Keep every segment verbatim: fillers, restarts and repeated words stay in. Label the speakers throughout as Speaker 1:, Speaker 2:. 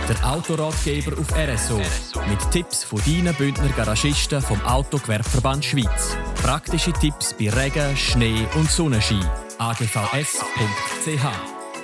Speaker 1: Der Autoratgeber auf R S O. Mit Tipps von deinen Bündner Garagisten vom Autogewerbeverband Schweiz. Praktische Tipps bei Regen, Schnee und Sonnenschein. a g v s punkt c h.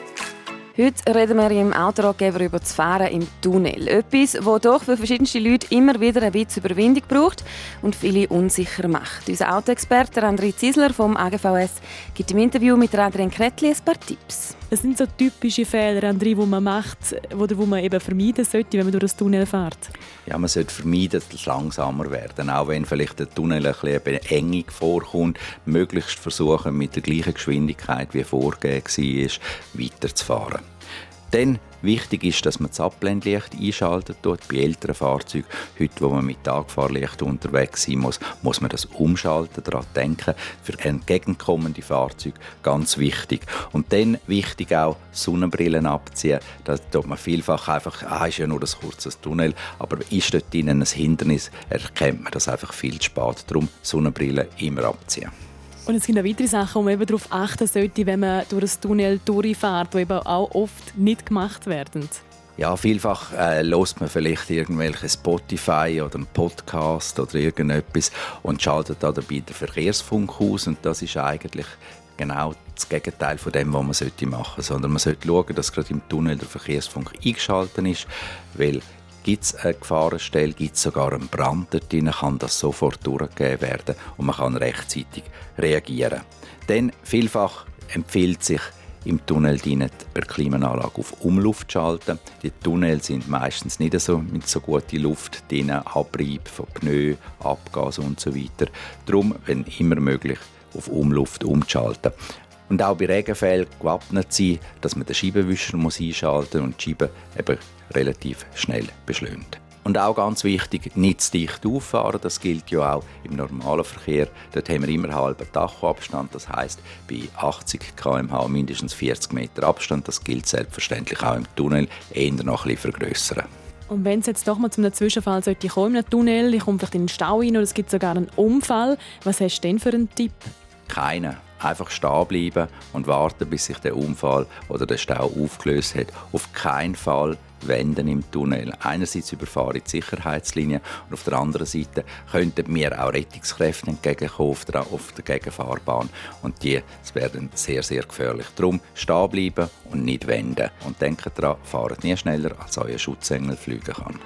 Speaker 2: Heute reden wir im Autoratgeber über das Fahren im Tunnel. Etwas, das doch für verschiedenste Leute immer wieder ein bisschen Überwindung braucht und viele unsicher macht. Unser Autoexperte André Ziesler vom A G V S gibt im Interview mit Adrian Kretli ein paar Tipps.
Speaker 3: Es sind so typische Fehler, André, die man macht oder die man eben vermeiden sollte, wenn man durch das Tunnel fährt.
Speaker 4: Ja, man sollte vermeiden, dass es langsamer werden. Auch wenn vielleicht der Tunnel ein bisschen eine Engung vorkommt, möglichst versuchen, mit der gleichen Geschwindigkeit wie vorgegeben war, weiterzufahren. Dann wichtig ist, dass man das Abblendlicht einschalten tut. Bei älteren Fahrzeugen, heute, wo man mit Tagfahrlicht unterwegs sein muss, muss man das umschalten, daran denken. Für entgegenkommende Fahrzeuge ganz wichtig. Und dann wichtig auch, Sonnenbrillen abziehen. Da tut man vielfach einfach, ah, ist ja nur ein kurzes Tunnel, aber ist dort drinnen ein Hindernis, erkennt man das einfach viel zu spät. Darum Sonnenbrillen immer abziehen.
Speaker 3: Und es gibt auch weitere Sachen, wo man eben darauf achten sollte, wenn man durch das Tunnel durchfährt, die eben auch oft nicht gemacht werden.
Speaker 4: Ja, vielfach äh, hört man vielleicht irgendwelche Spotify oder einen Podcast oder irgendetwas und schaltet da dabei den Verkehrsfunk aus. Und das ist eigentlich genau das Gegenteil von dem, was man machen sollte. Sondern man sollte schauen, dass gerade im Tunnel der Verkehrsfunk eingeschaltet ist, weil gibt es eine Gefahrenstelle, gibt es sogar einen Brand dort drin, kann das sofort durchgegeben werden und man kann rechtzeitig reagieren. Dann vielfach empfiehlt sich im Tunnel die Klimaanlage auf Umluft zu schalten. Die Tunnels sind meistens nicht so mit so guter Luft drin, Abrieb von Pneu, Abgas und so weiter. Darum, wenn immer möglich, auf Umluft umzuschalten. Und auch bei Regenfällen gewappnet sein, dass man den Scheibenwischer muss einschalten muss und die Scheibe eben relativ schnell beschleunigt. Und auch ganz wichtig, nicht zu dicht auffahren. Das gilt ja auch im normalen Verkehr. Dort haben wir immer halben Tachoabstand. Das heisst, bei achtzig Kilometer pro Stunde mindestens vierzig Meter Abstand. Das gilt selbstverständlich auch im Tunnel, eher noch ein bisschen vergrössern.
Speaker 3: Und wenn es jetzt doch mal zu einem Zwischenfall sollte kommen in einem Tunnel, ich komme vielleicht in den Stau rein oder es gibt sogar einen Unfall, was hast du denn für einen Tipp?
Speaker 4: Keinen. Einfach stehen bleiben und warten, bis sich der Unfall oder der Stau aufgelöst hat. Auf keinen Fall wenden im Tunnel. Einerseits überfahre ich die Sicherheitslinie und auf der anderen Seite könnten mir auch Rettungskräfte entgegenkommen auf der, auf der Gegenfahrbahn. Und die werden sehr, sehr gefährlich. Darum stehen bleiben und nicht wenden. Und denkt daran, fahrt nie schneller, als euer Schutzengel fliegen kann.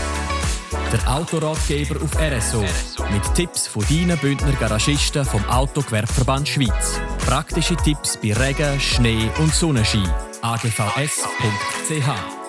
Speaker 1: Der Autoratgeber auf R S O. Mit Tipps von deinen Bündner Garagisten vom Autogewerbeverband Schweiz. Praktische Tipps bei Regen, Schnee und Sonnenschein. a g v s punkt c h